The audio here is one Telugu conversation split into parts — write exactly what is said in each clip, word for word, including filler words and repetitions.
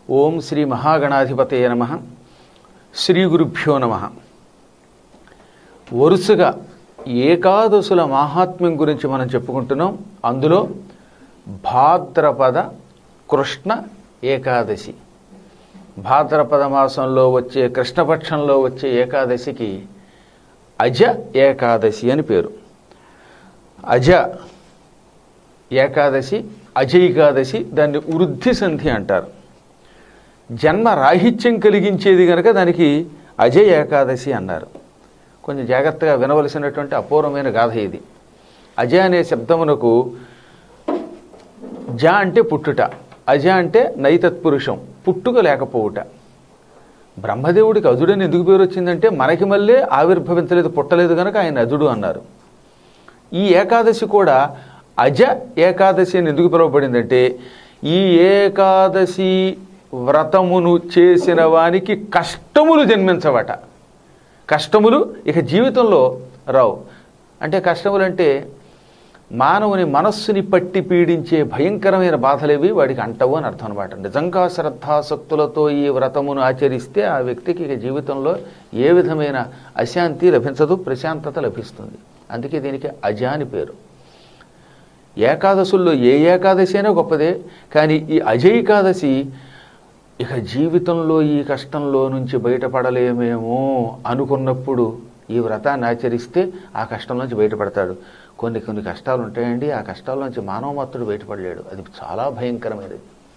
ఓం శ్రీ మహాగణాధిపతయ నమః. శ్రీ గురుభ్యో నమః. వరుసగా ఏకాదశుల మాహాత్మ్యం గురించి మనం చెప్పుకుంటున్నాం. అందులో భాద్రపద కృష్ణ ఏకాదశి, భాద్రపద మాసంలో వచ్చే కృష్ణపక్షంలో వచ్చే ఏకాదశికి అజ ఏకాదశి అని పేరు. అజ ఏకాదశి, అజైకాదశి, దాన్ని వృద్ధి సంధి అంటారు. జన్మ రాహిత్యం కలిగించేది కనుక దానికి అజయ ఏకాదశి అన్నారు. కొంచెం జాగ్రత్తగా వినవలసినటువంటి అపూర్వమైన గాథ ఇది. అజ అనే శబ్దమునకు జ అంటే పుట్టుట, అజ అంటే నైతత్పురుషం, పుట్టుక లేకపోవుట. బ్రహ్మదేవుడికి అజుడని ఎందుకు పేరు వచ్చిందంటే మనకి మళ్ళీ ఆవిర్భవించలేదు, పుట్టలేదు కనుక ఆయన అజుడు అన్నారు. ఈ ఏకాదశి కూడా అజ ఏకాదశి అని ఎందుకు పిలువబడిందంటే ఈ ఏకాదశి వ్రతమును చేసిన వానికి కష్టములు జన్మించవట. కష్టములు ఇక జీవితంలో రావు. అంటే కష్టములు అంటే మానవుని మనస్సుని పట్టి పీడించే భయంకరమైన బాధలేవి వాడికి అంటవు అని అర్థం అనమాట. నిజంగా శ్రద్ధాసక్తులతో ఈ వ్రతమును ఆచరిస్తే ఆ వ్యక్తికి ఇక జీవితంలో ఏ విధమైన అశాంతి లభించదు, ప్రశాంతత లభిస్తుంది. అందుకే దీనికి అజ అని పేరు. ఏకాదశుల్లో ఏ ఏకాదశి అయినా గొప్పదే, కానీ ఈ అజైకాదశి ఇక జీవితంలో ఈ కష్టంలో నుంచి బయటపడలేమేమో అనుకున్నప్పుడు ఈ వ్రతాన్ని ఆచరిస్తే ఆ కష్టం నుంచి బయటపడతాడు. కొన్ని కొన్ని కష్టాలు ఉంటాయండి, ఆ కష్టాల నుంచి మానవ మాత్రుడు బయటపడలేడు. అది చాలా భయంకరమైనది.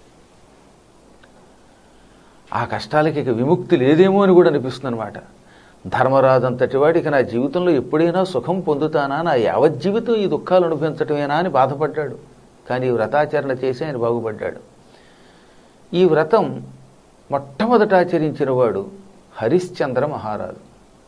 ఆ కష్టాలకి ఇక విముక్తి లేదేమో అని కూడా అనిపిస్తుంది అనమాట. ధర్మరాజు అంతటి వాడికి నా జీవితంలో ఎప్పుడైనా సుఖం పొందుతానా, నా యావజ్జీవితం ఈ దుఃఖాలు అనుభవించటమేనా అని బాధపడ్డాడు. కానీ ఈ వ్రతాచరణ చేసి ఆయన బాగుపడ్డాడు. ఈ వ్రతం మొట్టమొదట ఆచరించిన వాడు హరిశ్చంద్ర మహారాజు.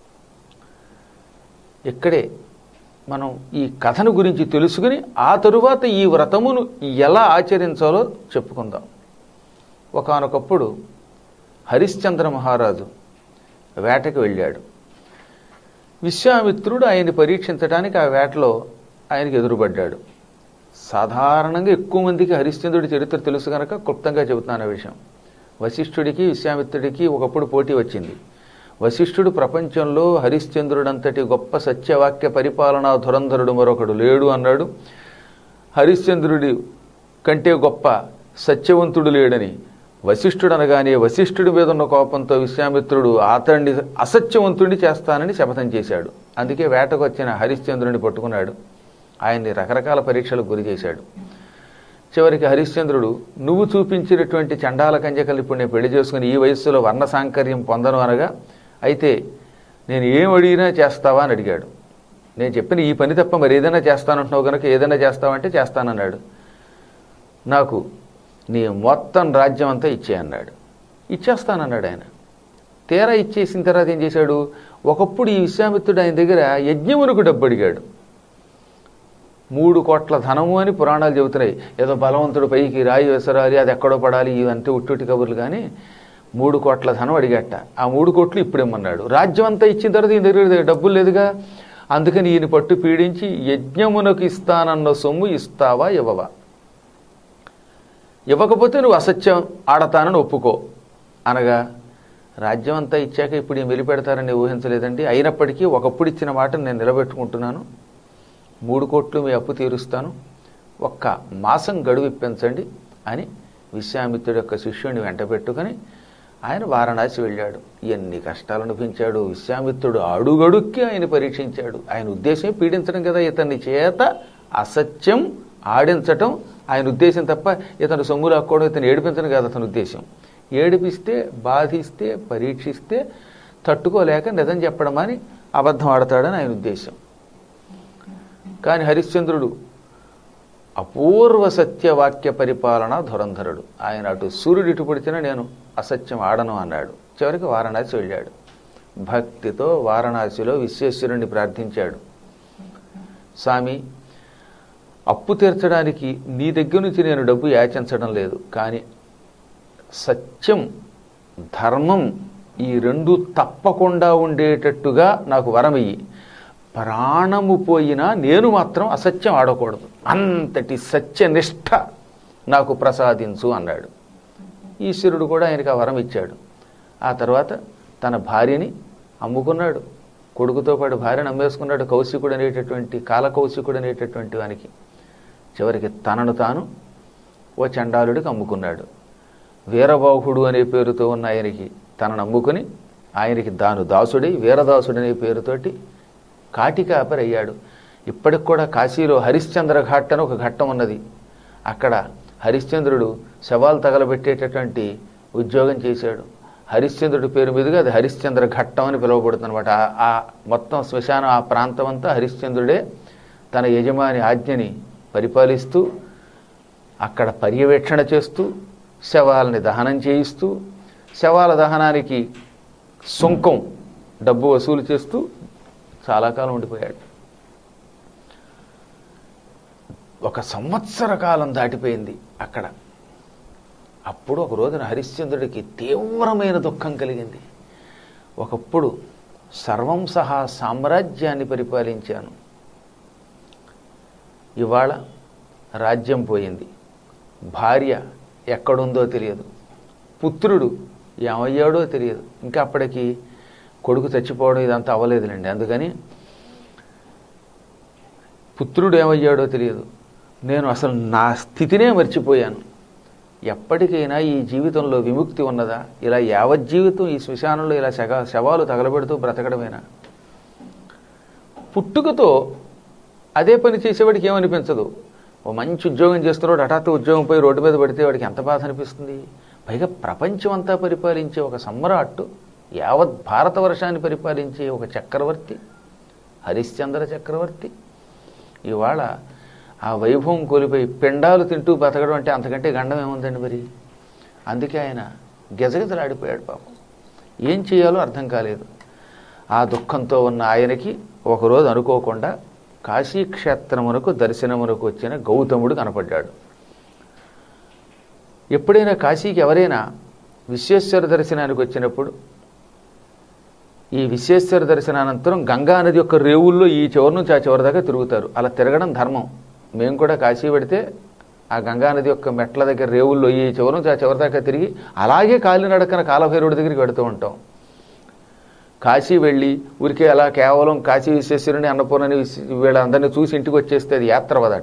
ఇక్కడే మనం ఈ కథను గురించి తెలుసుకుని ఆ తరువాత ఈ వ్రతమును ఎలా ఆచరించాలో చెప్పుకుందాం. ఒకానొకప్పుడు హరిశ్చంద్ర మహారాజు వేటకు వెళ్ళాడు. విశ్వామిత్రుడు ఆయన్ని పరీక్షించడానికి ఆ వేటలో ఆయనకు ఎదురుపడ్డాడు. సాధారణంగా ఎక్కువ మందికి హరిశ్చంద్రుడి చరిత్ర తెలుసు కనుక క్లుప్తంగా చెబుతున్నాను ఆ విషయం. వశిష్ఠుడికి విశ్వామిత్రుడికి ఒకప్పుడు పోటీ వచ్చింది. వశిష్ఠుడు ప్రపంచంలో హరిశ్చంద్రుడంతటి గొప్ప సత్యవాక్య పరిపాలనా ధురంధరుడు మరొకడు లేడు అన్నాడు. హరిశ్చంద్రుడి కంటే గొప్ప సత్యవంతుడు లేడని వశిష్ఠుడు అనగానే వశిష్ఠుడి మీద ఉన్న కోపంతో విశ్వామిత్రుడు అతన్ని అసత్యవంతుడిని చేస్తానని శపథం చేశాడు. అందుకే వేటకు వచ్చిన హరిశ్చంద్రుడిని పట్టుకున్నాడు. ఆయన్ని రకరకాల పరీక్షలకు గురి చేశాడు. చివరికి హరిశ్చంద్రుడు నువ్వు చూపించినటువంటి చండాల కంజకలు ఇప్పుడు నేను పెళ్లి చేసుకుని ఈ వయస్సులో వర్ణ సాంకర్యం పొందను అనగా, అయితే నేను ఏం అడిగినా చేస్తావా అని అడిగాడు. నేను చెప్పిన ఈ పని తప్ప మరి ఏదైనా చేస్తానంటున్నావు కనుక ఏదైనా చేస్తావంటే చేస్తానన్నాడు. నాకు నీ మొత్తం రాజ్యం అంతా ఇచ్చే అన్నాడు. ఇచ్చేస్తానన్నాడు ఆయన. తీరా ఇచ్చేసిన తర్వాత ఏం చేశాడు, ఒకప్పుడు ఈ విశ్వామిత్రుడు ఆయన దగ్గర యజ్ఞమునకు డబ్బు అడిగాడు. మూడు కోట్ల ధనము అని పురాణాలు చెబుతున్నాయి. ఏదో బలవంతుడు పైకి రాయి విసరాలి, అది ఎక్కడో పడాలి, ఇవంటే ఉట్టుటి కబుర్లు. కానీ మూడు కోట్ల ధనం అడిగట. ఆ మూడు కోట్లు ఇప్పుడేమన్నాడు. రాజ్యం అంతా ఇచ్చిన తర్వాత ఈయన దగ్గర డబ్బులు లేదుగా. అందుకని ఈయన పట్టు పీడించి యజ్ఞమునకు ఇస్తానన్న సొమ్ము ఇస్తావా ఇవ్వవా, ఇవ్వకపోతే నువ్వు అసత్యం ఆడతానని ఒప్పుకో అనగా, రాజ్యం అంతా ఇచ్చాక ఇప్పుడు ఈయన వెలిపెడతారని ఊహించలేదండి. అయినప్పటికీ ఒకప్పుడు ఇచ్చిన మాటను నేను నిలబెట్టుకుంటున్నాను. మూడు కోట్లు మీ అప్పు తీరుస్తాను, ఒక్క మాసం గడువు ఇప్పించండి అని విశ్వామిత్రుడి యొక్క శిష్యుడిని వెంట పెట్టుకుని ఆయన వారణాసి వెళ్ళాడు. ఎన్ని కష్టాలు అనిపించాడు విశ్వామిత్రుడు. అడుగడుక్కి ఆయన పరీక్షించాడు. ఆయన ఉద్దేశం పీడించడం కదా, ఇతన్ని చేత అసత్యం ఆడించటం ఆయన ఉద్దేశం తప్ప ఇతను సొమ్ము లాక్కోవడం, ఇతను ఏడిపించడం కాదు అతని ఉద్దేశం. ఏడిపిస్తే, బాధిస్తే, పరీక్షిస్తే తట్టుకోలేక నిజం చెప్పడం అని అబద్ధం ఆడతాడని ఆయన ఉద్దేశం. కానీ హరిశ్చంద్రుడు అపూర్వ సత్యవాక్య పరిపాలన ధురంధరుడు. ఆయన అటు సూర్యుడు ఇటు పొడిచినా నేను అసత్యం ఆడను అన్నాడు. చివరికి వారణాసి వెళ్ళాడు. భక్తితో వారణాసిలో విశ్వేశ్వరుణ్ణి ప్రార్థించాడు. స్వామి, అప్పు తీర్చడానికి నీ దగ్గర నుంచి నేను డబ్బు యాచించడం లేదు, కానీ సత్యం, ధర్మం ఈ రెండు తప్పకుండా ఉండేటట్టుగా నాకు వరమియ్యి. ప్రాణము పోయినా నేను మాత్రం అసత్యం ఆడకూడదు, అంతటి సత్యనిష్ట నాకు ప్రసాదించు అన్నాడు. ఈశ్వరుడు కూడా ఆయనకి ఆ వరం ఇచ్చాడు. ఆ తర్వాత తన భార్యని అమ్ముకున్నాడు, కొడుకుతో పాటు భార్యను అమ్మేసుకున్నాడు, కౌశికుడు అనేటటువంటి కాలకౌశికుడు అనేటటువంటి వానికి. చివరికి తనను తాను ఓ చండాలుడికి అమ్ముకున్నాడు. వీరబాహుడు అనే పేరుతో ఉన్న ఆయనకి తనను అమ్ముకుని ఆయనకి దాను దాసుడై వీరదాసుడు అనే పేరుతోటి కాటికాపరి అయ్యాడు. ఇప్పటికి కూడా కాశీలో హరిశ్చంద్ర ఘాట్ అని ఒక ఘట్టం ఉన్నది. అక్కడ హరిశ్చంద్రుడు శవాలు తగలబెట్టేటటువంటి ఉద్యోగం చేశాడు. హరిశ్చంద్రుడి పేరు మీదుగా అది హరిశ్చంద్ర ఘట్టం అని పిలువబడుతుంది అనమాట. ఆ మొత్తం శ్మశానం ఆ ప్రాంతం అంతా హరిశ్చంద్రుడే తన యజమాని ఆజ్ఞని పరిపాలిస్తూ అక్కడ పర్యవేక్షణ చేస్తూ శవాలని దహనం చేయిస్తూ శవాల దహనానికి సుంకం డబ్బు వసూలు చేస్తూ చాలా కాలం ఉండిపోయాడు. ఒక సంవత్సర కాలం దాటిపోయింది అక్కడ. అప్పుడు ఒక రోజున హరిశ్చంద్రుడికి తీవ్రమైన దుఃఖం కలిగింది. ఒకప్పుడు సర్వం సహా సామ్రాజ్యాన్ని పరిపాలించాను, ఇవాళ రాజ్యం పోయింది, భార్య ఎక్కడుందో తెలియదు, పుత్రుడు ఏమయ్యాడో తెలియదు. ఇంకా అప్పటికి కొడుకు చచ్చిపోవడం ఇదంతా అవ్వలేదులేండి. అందుకని పుత్రుడు ఏమయ్యాడో తెలియదు, నేను అసలు నా స్థితినే మర్చిపోయాను. ఎప్పటికైనా ఈ జీవితంలో విముక్తి ఉన్నదా? ఇలా యావజ్జీవితం ఈ శ్మశానంలో ఇలా శవ శవాలు తగలబెడుతూ బ్రతకడమేనా? పుట్టుకతో అదే పని చేసేవాడికి ఏమనిపించదు. ఓ మంచి ఉద్యోగం చేస్తున్నాడు, హఠాత్తు ఉద్యోగం పోయి రోడ్డు మీద పడితే వాడికి ఎంత బాధ అనిపిస్తుంది. పైగా ప్రపంచం అంతా పరిపాలించే ఒక సమ్రాట్టు, యావత్ భారతవర్షాన్ని పరిపాలించే ఒక చక్రవర్తి, హరిశ్చంద్ర చక్రవర్తి ఇవాళ ఆ వైభవం కోల్పోయి పిండాలు తింటూ బతకడం అంటే అంతకంటే గండం ఏముందండి మరి. అందుకే ఆయన గెజగెజలాడిపోయాడు పాపం. ఏం చేయాలో అర్థం కాలేదు. ఆ దుఃఖంతో ఉన్న ఆయనకి ఒకరోజు అనుకోకుండా కాశీక్షేత్రమునకు దర్శనమునకు వచ్చిన గౌతముడు కనపడ్డాడు. ఎప్పుడైనా కాశీకి ఎవరైనా విశ్వేశ్వర దర్శనానికి వచ్చినప్పుడు ఈ విశ్వేశ్వర దర్శనానంతరం గంగానది యొక్క రేవుల్లో ఈ చివరి నుంచి ఆ చివరి దాకా తిరుగుతారు. అలా తిరగడం ధర్మం. మేము కూడా కాశీ పెడితే ఆ గంగానది యొక్క మెట్ల దగ్గర రేవుల్లో ఈ చివరి నుంచి ఆ చివరి దాకా తిరిగి అలాగే కాలినడకన కాలభైరవుడి దగ్గరికి వెడుతూ ఉంటాం. కాశీ వెళ్ళి ఊరికే అలా కేవలం కాశీ విశ్వేశ్వరుని అన్నపూర్ణని వీళ్ళందరినీ చూసి ఇంటికి వచ్చేస్తే అది యాత్ర వదట.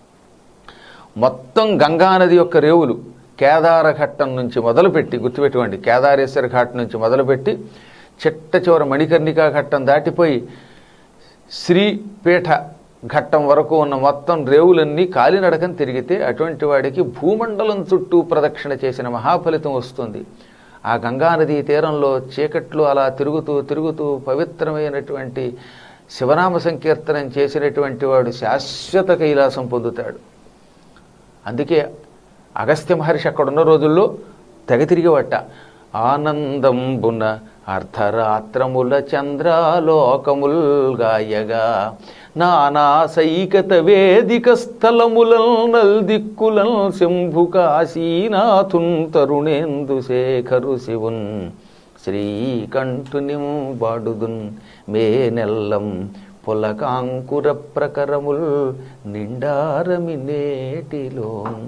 మొత్తం గంగానది యొక్క రేవులు కేదార ఘట్టం నుంచి మొదలుపెట్టి, గుర్తుపెట్టుకోండి, కేదారేశ్వర ఘాట్ నుంచి మొదలుపెట్టి చిట్ట చివర మణికర్ణికా ఘట్టం దాటిపోయి శ్రీపీఠ ఘట్టం వరకు ఉన్న మొత్తం రేవులన్నీ కాలినడకని తిరిగితే అటువంటి వాడికి భూమండలం చుట్టూ ప్రదక్షిణ చేసిన మహాఫలితం వస్తుంది. ఆ గంగానదీ తీరంలో చీకట్లో అలా తిరుగుతూ తిరుగుతూ పవిత్రమైనటువంటి శివనామ సంకీర్తనం చేసినటువంటి వాడు శాశ్వత కైలాసం పొందుతాడు. అందుకే అగస్త్య మహర్షి అక్కడున్న రోజుల్లో తెగ తిరిగేవట. ఆనందంబున అర్ధరాత్రముల చంద్రాలోకముల్ గాయగా నానా సైకత వేదిక స్థలములల్ నల్దిక్కులల్ శంభు కాశీనాథున్ తరుణేందు శేఖరు శివున్ శ్రీకంఠుని బాడుదున్ మే నెల్లం పొలకాంకుర ప్రకరముల్ నిండారమి నేటిలో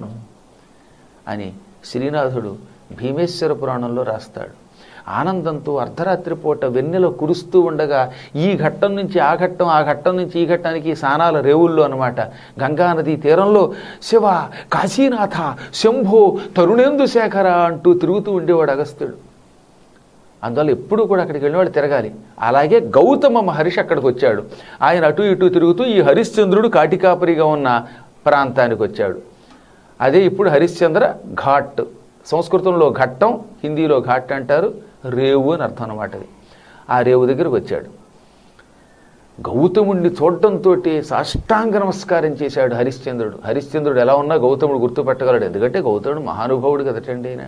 అని శ్రీనాథుడు భీమేశ్వర పురాణంలో రాస్తాడు. ఆనందంతో అర్ధరాత్రి పూట వెన్నెల కురుస్తూ ఉండగా ఈ ఘట్టం నుంచి ఆ ఘట్టం, ఆ ఘట్టం నుంచి ఈ ఘట్టానికి సానాల రేవుల్లో అనమాట గంగానది తీరంలో శివ, కాశీనాథ, శంభో, తరుణేందు శేఖర అంటూ తిరుగుతూ ఉండేవాడు అగస్త్యుడు. అందువల్ల ఎప్పుడు కూడా అక్కడికి వెళ్ళినవాడు తిరగాలి. అలాగే గౌతమ మహర్షి అక్కడికి వచ్చాడు. ఆయన అటు ఇటు తిరుగుతూ ఈ హరిశ్చంద్రుడు కాటికాపరిగా ఉన్న ప్రాంతానికి వచ్చాడు. అదే ఇప్పుడు హరిశ్చంద్ర ఘాట్. సంస్కృతంలో ఘట్టం, హిందీలో ఘాట్ అంటారు. రేవు అని అర్థం అన్నమాట. అది ఆ రేవు దగ్గరకు వచ్చాడు. గౌతముడిని చూడటంతో సాష్టాంగ నమస్కారం చేశాడు హరిశ్చంద్రుడు. హరిశ్చంద్రుడు ఎలా ఉన్నా గౌతముడు గుర్తుపట్టగలడు. ఎందుకంటే గౌతముడు మహానుభావుడు కదటండి. ఆయన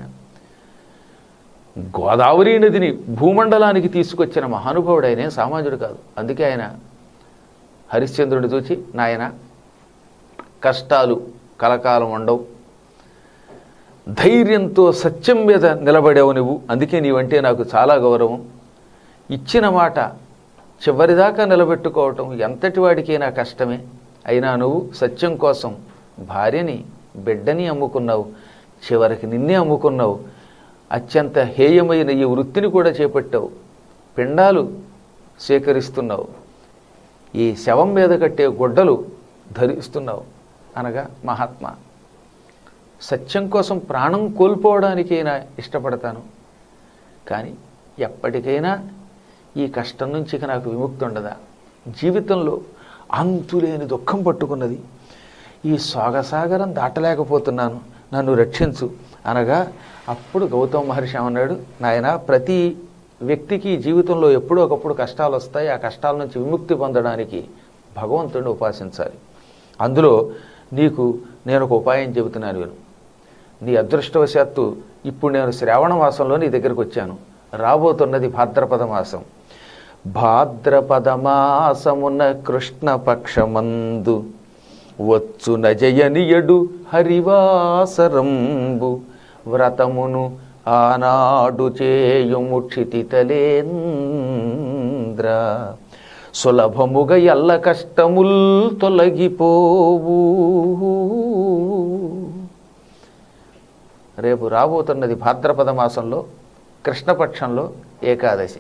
గోదావరి నదిని భూమండలానికి తీసుకొచ్చిన మహానుభావుడు. ఆయన సామాన్యుడు కాదు. అందుకే ఆయన హరిశ్చంద్రుడిని చూచి, నాయన కష్టాలు కలకాలం ఉండవు, ధైర్యంతో సత్యం మీద నిలబడావు నువ్వు, అందుకే నీవంటే నాకు చాలా గౌరవం, ఇచ్చిన మాట చివరిదాకా నిలబెట్టుకోవటం ఎంతటి వాడికైనా కష్టమే, అయినా నువ్వు సత్యం కోసం భార్యని బిడ్డని అమ్ముకున్నావు, చివరికి నిన్నే అమ్ముకున్నావు, అత్యంత హేయమైన ఈ వృత్తిని కూడా చేపట్టావు, పిండాలు స్వీకరిస్తున్నావు, ఈ శవం మీద కట్టే గుడ్డలు ధరిస్తున్నావు అనగా మహాత్మా. సత్యం కోసం ప్రాణం కోల్పోవడానికైనా ఇష్టపడతాను, కానీ ఎప్పటికైనా ఈ కష్టం నుంచి ఇక నాకు విముక్తి ఉండదా? జీవితంలో అంతులేని దుఃఖం పట్టుకున్నది, ఈ సోగసాగరం దాటలేకపోతున్నాను, నన్ను రక్షించు అనగా అప్పుడు గౌతమ మహర్షి అన్నాడు, నాయన ప్రతి వ్యక్తికి జీవితంలో ఎప్పుడో ఒకప్పుడు కష్టాలు వస్తాయి. ఆ కష్టాల నుంచి విముక్తి పొందడానికి భగవంతుడిని ఉపాసించాలి. అందులో నీకు నేను ఒక ఉపాయం చెబుతున్నాను విను. నీ అదృష్టవశాత్తు ఇప్పుడు నేను శ్రావణ మాసంలో నీ దగ్గరికి వచ్చాను. రాబోతున్నది భాద్రపద మాసం. భాద్రపద మాసమున కృష్ణపక్షమందు వచ్చున జయనియడు హరివాసరంబు వ్రతమును ఆనాడు చేయుము క్షితితలేంద్ర సులభముగ ఎల్ల కష్టముల్ తొలగిపోవు. రేపు రాబోతున్నది భాద్రపద మాసంలో కృష్ణపక్షంలో ఏకాదశి.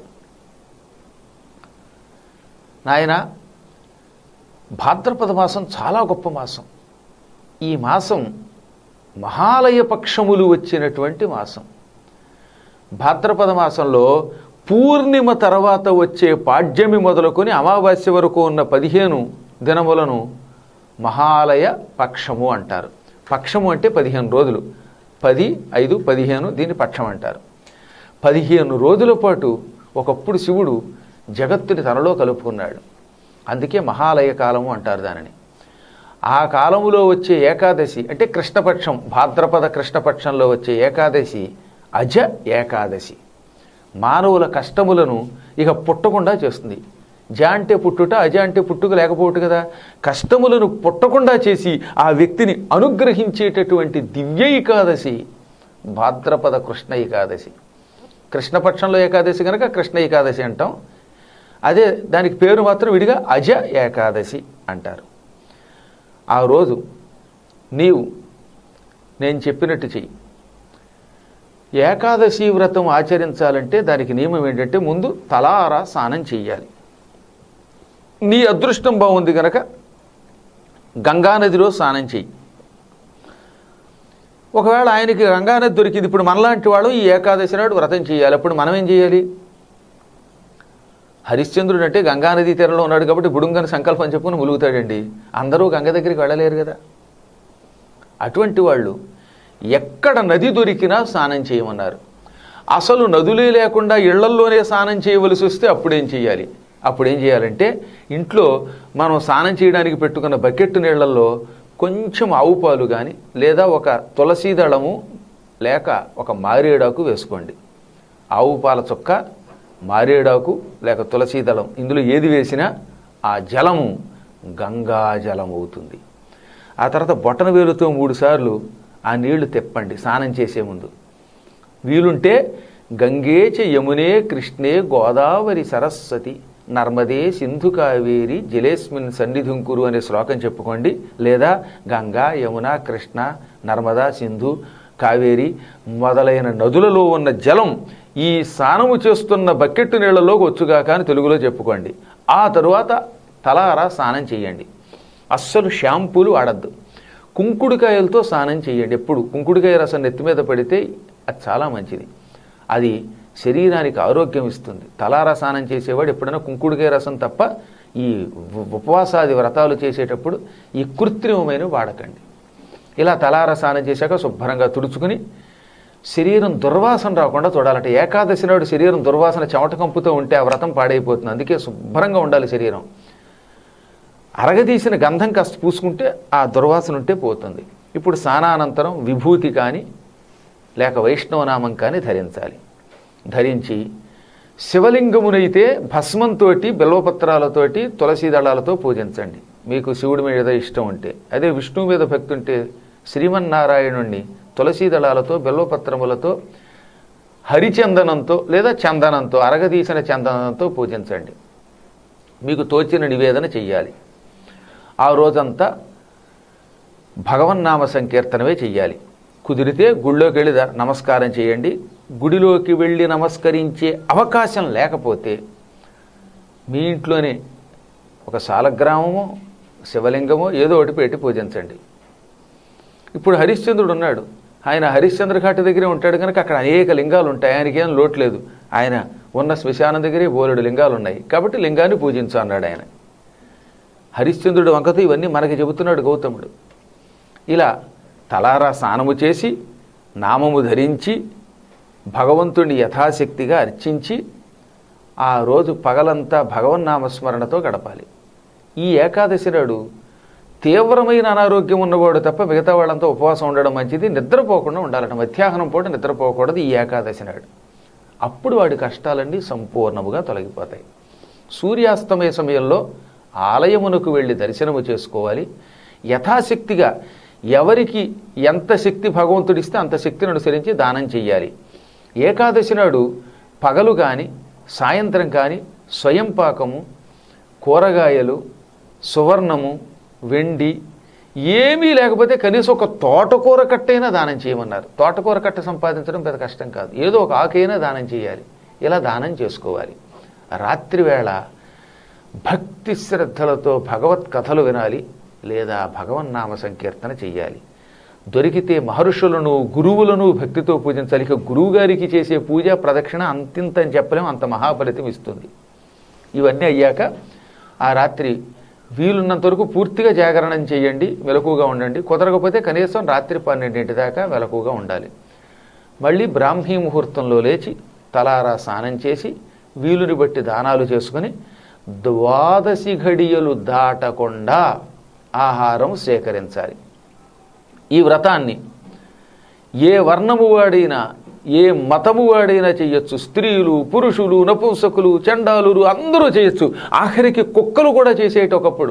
నాయన, భాద్రపద మాసం చాలా గొప్ప మాసం. ఈ మాసం మహాలయ పక్షములు వచ్చినటువంటి మాసం. భాద్రపద మాసంలో పూర్ణిమ తర్వాత వచ్చే పాడ్యమి మొదలుకొని అమావాస్య వరకు ఉన్న పదిహేను దినములను మహాలయ పక్షము అంటారు. పక్షము అంటే పదిహేను రోజులు, పది ఐదు పదిహేను, దీన్ని పక్షం అంటారు. పదిహేను రోజుల పాటు ఒకప్పుడు శివుడు జగత్తుని తనలో కలుపుకున్నాడు. అందుకే మహాలయ కాలము అంటారు దానిని. ఆ కాలములో వచ్చే ఏకాదశి అంటే కృష్ణపక్షం, భాద్రపద కృష్ణపక్షంలో వచ్చే ఏకాదశి అజ ఏకాదశి. మానవుల కష్టములను ఇక పుట్టకుండా చేస్తుంది. జ అంటే పుట్టుట, అజ అంటే పుట్టుక లేకపోవట్టు కదా. కష్టములను పుట్టకుండా చేసి ఆ వ్యక్తిని అనుగ్రహించేటటువంటి దివ్య ఏకాదశి భాద్రపద కృష్ణ ఏకాదశి. కృష్ణపక్షంలో ఏకాదశి కనుక కృష్ణ ఏకాదశి అంటాం. అదే దానికి పేరు మాత్రం విడిగా అజ ఏకాదశి అంటారు. ఆ రోజు నీవు నేను చెప్పినట్టు చెయ్యి. ఏకాదశి వ్రతం ఆచరించాలంటే దానికి నియమం ఏంటంటే ముందు తలారా స్నానం చెయ్యాలి. నీ అదృష్టం బాగుంది కనుక గంగానదిలో స్నానం చెయ్యి. ఒకవేళ ఆయనకి గంగానది దొరికింది, ఇప్పుడు మనలాంటి వాడు ఈ ఏకాదశి నాడు వ్రతం చేయాలి. అప్పుడు మనం ఏం చేయాలి? హరిశ్చంద్రుడు అంటే గంగానదీ తీరంలో ఉన్నాడు కాబట్టి బుడుంగని సంకల్పం చెప్పుకుని ములుగుతాడండి. అందరూ గంగ దగ్గరికి వెళ్ళలేరు కదా. అటువంటి వాళ్ళు ఎక్కడ నది దొరికినా స్నానం చేయమన్నారు. అసలు నదులే లేకుండా ఇళ్లల్లోనే స్నానం చేయవలసి వస్తే అప్పుడేం చేయాలి? అప్పుడేం చేయాలంటే ఇంట్లో మనం స్నానం చేయడానికి పెట్టుకున్న బకెట్ నీళ్లలో కొంచెం ఆవు పాలు కానీ లేదా ఒక తులసి దళము లేక ఒక మారేడాకు వేసుకోండి. ఆవు పాల చుక్క, మారేడాకు లేక తులసి దళం, ఇందులో ఏది వేసినా ఆ జలము గంగా జలం అవుతుంది. ఆ తర్వాత బొటన వేలుతో మూడు సార్లు ఆ నీళ్లు తెప్పండి స్నానం చేసే ముందు. వీలుంటే గంగే చ యమునే కృష్ణే గోదావరి సరస్వతి నర్మదే సింధు కావేరి జలేస్మిన్ సన్నిధింకురు అనే శ్లోకం చెప్పుకోండి. లేదా గంగా, యమున, కృష్ణ, నర్మదా, సింధు, కావేరి మొదలైన నదులలో ఉన్న జలం ఈ స్నానము చేస్తున్న బకెట్టు నీళ్లలోకి వచ్చుగాక అని తెలుగులో చెప్పుకోండి. ఆ తరువాత తలారా స్నానం చేయండి. అస్సలు షాంపూలు వాడద్దు. కుంకుడుకాయలతో స్నానం చేయండి. ఎప్పుడు కుంకుడుకాయ రసం నెత్తి మీద పడితే అది చాలా మంచిది. అది శరీరానికి ఆరోగ్యం ఇస్తుంది. తలారా స్నానం చేసేవాడు ఎప్పుడైనా కుంకుడుకాయ రసం తప్ప ఈ ఉపవాసాది వ్రతాలు చేసేటప్పుడు ఈ కృత్రిమమైన వాడకండి. ఇలా తలారా స్నానం చేశాక శుభ్రంగా తుడుచుకుని శరీరం దుర్వాసన రాకుండా చూడాలంటే ఏకాదశి నాడు శరీరం దుర్వాసన చెమట కంపుతో ఉంటే ఆ వ్రతం పాడైపోతుంది. అందుకే శుభ్రంగా ఉండాలి శరీరం. అరగదీసిన గంధం కాస్త పూసుకుంటే ఆ దుర్వాసన ఉంటే పోతుంది. ఇప్పుడు స్నానానంతరం విభూతి కానీ లేక వైష్ణవనామం కానీ ధరించాలి. ధరించి శివలింగమునైతే భస్మంతో బిల్వపత్రాలతోటి తులసి దళాలతో పూజించండి. మీకు శివుడి మీద ఇష్టం ఉంటే. అదే విష్ణువు మీద భక్తి ఉంటే శ్రీమన్నారాయణుణ్ణి తులసి దళాలతో బిల్వపత్రములతో హరిచందనంతో లేదా చందనంతో అరగదీసిన చందనంతో పూజించండి. మీకు తోచిన నివేదన చెయ్యాలి. ఆ రోజంతా భగవన్నామ సంకీర్తనమే చెయ్యాలి. కుదిరితే గుళ్ళోకి వెళ్ళి నమస్కారం చేయండి. గుడిలోకి వెళ్ళి నమస్కరించే అవకాశం లేకపోతే మీ ఇంట్లోనే ఒక సాలగ్రామమో శివలింగమో ఏదో ఒకటి పెట్టి పూజించండి. ఇప్పుడు హరిశ్చంద్రుడు ఉన్నాడు, ఆయన హరిశ్చంద్ర ఘాట్ దగ్గరే ఉంటాడు కనుక అక్కడ అనేక లింగాలు ఉంటాయి, ఆయనకేం లోటు లేదు. ఆయన ఉన్న శ్మశానం దగ్గరే బోలెడు లింగాలు ఉన్నాయి కాబట్టి లింగాన్ని పూజించు అన్నాడు ఆయన. హరిశ్చంద్రుడు వంకతో ఇవన్నీ మనకి చెబుతున్నాడు గౌతముడు. ఇలా తలారా స్నానము చేసి నామము ధరించి భగవంతుడిని యథాశక్తిగా అర్చించి ఆ రోజు పగలంతా భగవన్నామస్మరణతో గడపాలి. ఈ ఏకాదశి నాడు తీవ్రమైన అనారోగ్యం ఉన్నవాడు తప్ప మిగతా వాళ్ళంతా ఉపవాసం ఉండడం మంచిది. నిద్రపోకుండా ఉండాలట, మధ్యాహ్నం పూట నిద్రపోకూడదు ఈ ఏకాదశి నాడు. అప్పుడు వాడి కష్టాలన్నీ సంపూర్ణముగా తొలగిపోతాయి. సూర్యాస్తమయ సమయంలో ఆలయమునకు వెళ్ళి దర్శనము చేసుకోవాలి. యథాశక్తిగా ఎవరికి ఎంత శక్తి భగవంతుడిస్తే అంత శక్తిని అనుసరించి దానం చెయ్యాలి. ఏకాదశి నాడు పగలు కానీ సాయంత్రం కానీ స్వయం పాకము, కూరగాయలు, సువర్ణము, వెండి ఏమీ లేకపోతే కనీసం ఒక తోటకూర కట్టైనా దానం చేయమన్నారు. తోటకూర కట్ట సంపాదించడం పెద్ద కష్టం కాదు, ఏదో ఒక ఆకైనా దానం చేయాలి. ఇలా దానం చేసుకోవాలి. రాత్రివేళ భక్తి శ్రద్ధలతో భగవత్ కథలు వినాలి లేదా భగవన్నామ సంకీర్తన చెయ్యాలి. దొరికితే మహర్షులను గురువులను భక్తితో పూజించాలి. ఇక గురువు గారికి చేసే పూజ ప్రదక్షిణ అంతింత అని చెప్పలేము, అంత మహాఫలితం ఇస్తుంది. ఇవన్నీ అయ్యాక ఆ రాత్రి వీలున్నంత వరకు పూర్తిగా జాగరణం చేయండి, మెలకుగా ఉండండి. కుదరకపోతే కనీసం రాత్రి పన్నెండింటి దాకా మెలకుగా ఉండాలి. మళ్ళీ బ్రాహ్మీ ముహూర్తంలో లేచి తలారా స్నానం చేసి వీలుని బట్టి దానాలు చేసుకుని ద్వాదశి ఘడియలు దాటకుండా ఆహారం సేకరించాలి. ఈ వ్రతాన్ని ఏ వర్ణము వాడైనా ఏ మతము వాడైనా చేయొచ్చు. స్త్రీలు, పురుషులు, నపుంసకులు, చండాలురు అందరూ చేయొచ్చు. ఆఖరికి కుక్కలు కూడా చేసేట ఒకప్పుడు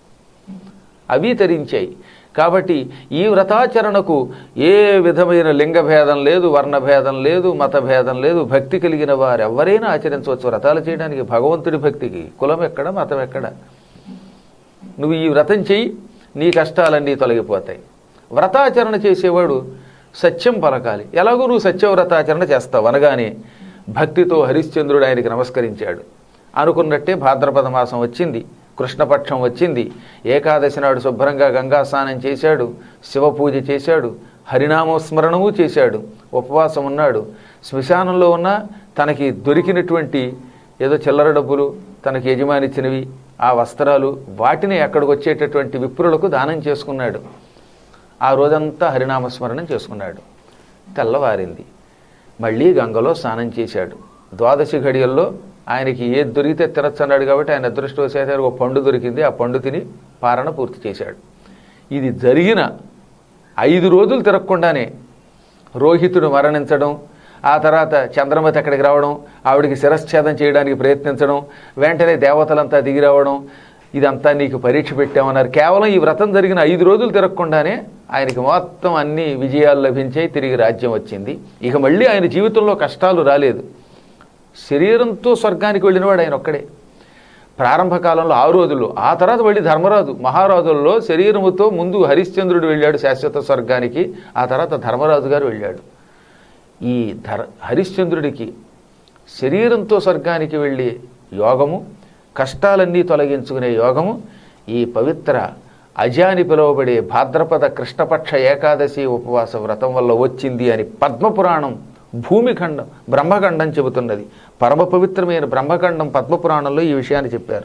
అవి తరించాయి. కాబట్టి ఈ వ్రతాచరణకు ఏ విధమైన లింగభేదం లేదు, వర్ణభేదం లేదు, మతభేదం లేదు. భక్తి కలిగిన వారు ఎవరైనా ఆచరించవచ్చు. వ్రతాలు చేయడానికి భగవంతుడి భక్తికి కులం ఎక్కడ, మతం ఎక్కడ. నువ్వు ఈ వ్రతం చెయ్యి, నీ కష్టాలన్నీ తొలగిపోతాయి. వ్రతాచరణ చేసేవాడు సత్యం పలకాలి. ఎలాగో నువ్వు సత్యవ్రతాచరణ చేస్తావు అనగానే భక్తితో హరిశ్చంద్రుడు ఆయనకి నమస్కరించాడు. అనుకున్నట్టే భాద్రపద మాసం వచ్చింది, కృష్ణపక్షం వచ్చింది. ఏకాదశి నాడు శుభ్రంగా గంగా స్నానం చేశాడు, శివ పూజ చేశాడు, హరినామస్మరణము చేశాడు, ఉపవాసం ఉన్నాడు. శ్మశానంలో ఉన్న తనకి దొరికినటువంటి ఏదో చిల్లర డబ్బులు, తనకి యజమానిచ్చినవి ఆ వస్త్రాలు, వాటిని అక్కడికి వచ్చేటటువంటి విప్రులకు దానం చేసుకున్నాడు. ఆ రోజంతా హరినామస్మరణం చేసుకున్నాడు. తెల్లవారింది, మళ్ళీ గంగలో స్నానం చేశాడు. ద్వాదశి ఘడియల్లో ఆయనకి ఏది దొరికితే తినచ్చన్నాడు కాబట్టి ఆయన అదృష్టవశాత్తు ఒక పండు దొరికింది, ఆ పండు తిని పారణ పూర్తి చేశాడు. ఇది జరిగిన ఐదు రోజులు తిరగకుండానే రోహితుడు మరణించడం, ఆ తర్వాత చంద్రమతి అక్కడికి రావడం, ఆవిడికి శిరశ్ఛేదం చేయడానికి ప్రయత్నించడం, వెంటనే దేవతలంతా దిగి రావడం, ఇదంతా నీకు పరీక్ష పెట్టామన్నారు. కేవలం ఈ వ్రతం జరిగిన ఐదు రోజులు తిరగకుండానే ఆయనకి మొత్తం అన్ని విజయాలు లభించాయి, తిరిగి రాజ్యం వచ్చింది. ఇక మళ్ళీ ఆయన జీవితంలో కష్టాలు రాలేదు. శరీరంతో స్వర్గానికి వెళ్ళినవాడు ఆయన ఒక్కడే. ప్రారంభ కాలంలో ఆ రోజుల్లో, ఆ తర్వాత మళ్ళీ ధర్మరాజు మహారాజుల్లో శరీరముతో ముందు హరిశ్చంద్రుడు వెళ్ళాడు శాశ్వత స్వర్గానికి, ఆ తర్వాత ధర్మరాజు గారు వెళ్ళాడు. ఈ ధర్ హరిశ్చంద్రుడికి శరీరంతో స్వర్గానికి వెళ్ళే యోగము, కష్టాలన్నీ తొలగించుకునే యోగము ఈ పవిత్ర అజాని పిలువబడే భాద్రపద కృష్ణపక్ష ఏకాదశి ఉపవాస వ్రతం వల్ల వచ్చింది అని పద్మపురాణం భూమిఖండం బ్రహ్మఖండం చెబుతున్నది. పరమ పవిత్రమైన బ్రహ్మఖండం పద్మపురాణంలో ఈ విషయాన్ని చెప్పారు.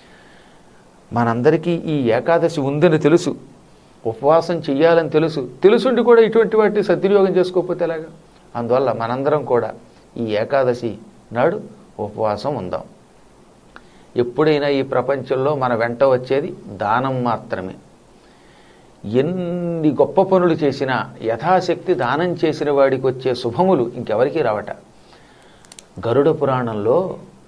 మనందరికీ ఈ ఏకాదశి ఉందని తెలుసు, ఉపవాసం చెయ్యాలని తెలుసు, తెలుసుండి కూడా ఇటువంటి వాటిని సద్వినియోగం చేసుకోకపోతే ఎలాగా? అందువల్ల మనందరం కూడా ఈ ఏకాదశి నాడు ఉపవాసం ఉందాం. ఎప్పుడైనా ఈ ప్రపంచంలో మన వెంట వచ్చేది దానం మాత్రమే. ఎన్ని గొప్ప పనులు చేసినా యథాశక్తి దానం చేసిన వాడికి వచ్చే శుభములు ఇంకెవరికీ రావట. గరుడ పురాణంలో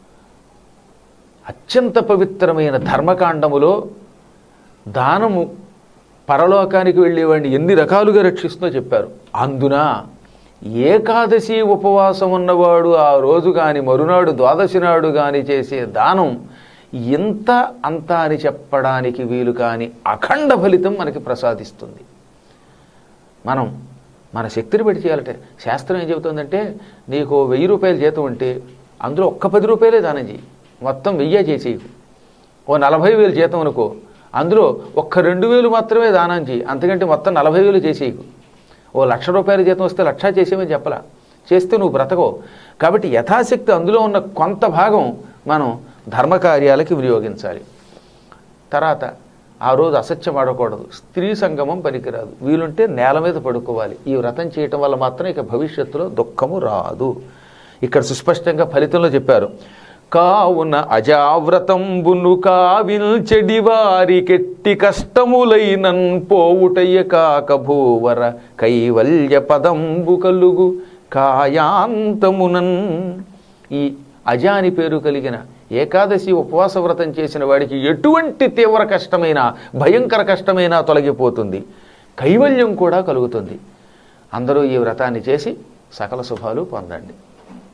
అత్యంత పవిత్రమైన ధర్మకాండములో దానము పరలోకానికి వెళ్ళేవాడిని ఎన్ని రకాలుగా రక్షిస్తుందో చెప్పారు. అందున ఏకాదశి ఉపవాసం ఉన్నవాడు ఆ రోజు కానీ మరునాడు ద్వాదశి నాడు కానీ చేసే దానం ఇంత అంత అని చెప్పడానికి వీలు కాని అఖండ ఫలితం మనకి ప్రసాదిస్తుంది. మనం మన శక్తిని బట్టి చేయాలంటే శాస్త్రం ఏం చెబుతుందంటే నీకు వెయ్యి రూపాయలు జీతం ఉంటే అందులో ఒక్క పది రూపాయలే దానం చేయి, మొత్తం వెయ్యే చేసి. ఓ నలభై వేలు జీతం అనుకో, అందులో ఒక్క రెండు వేలు మాత్రమే దానం చేయి, అంతకంటే మొత్తం నలభై వేలు చేసేయకు. ఓ లక్ష రూపాయల జీతం వస్తే లక్ష చేసేమని చెప్పలా, చేస్తే నువ్వు బ్రతకవు. కాబట్టి యథాశక్తి అందులో ఉన్న కొంత భాగం మనం ధర్మకార్యాలకి వినియోగించాలి. తర్వాత ఆ రోజు అసత్యం ఆడకూడదు, స్త్రీ సంగమం పనికిరాదు, వీలుంటే నేల మీద పడుకోవాలి. ఈ వ్రతం చేయటం వల్ల మాత్రం ఇక భవిష్యత్తులో దుఃఖము రాదు. ఇక్కడ సుస్పష్టంగా ఫలితంలో చెప్పారు, కావున అజావ్రతంబును కావిల్చెడి వారికెట్టి కష్టములైనన్ పోవుటయ్య కాకభూవర కైవల్య పదంబు కలుగు కాయాంతమునన్. ఈ అజ అని పేరు కలిగిన ఏకాదశి ఉపవాస వ్రతం చేసిన వాడికి ఎటువంటి తీవ్ర కష్టమైనా భయంకర కష్టమైనా తొలగిపోతుంది, కైవల్యం కూడా కలుగుతుంది. అందరూ ఈ వ్రతాన్ని చేసి సకల శుభాలు పొందండి.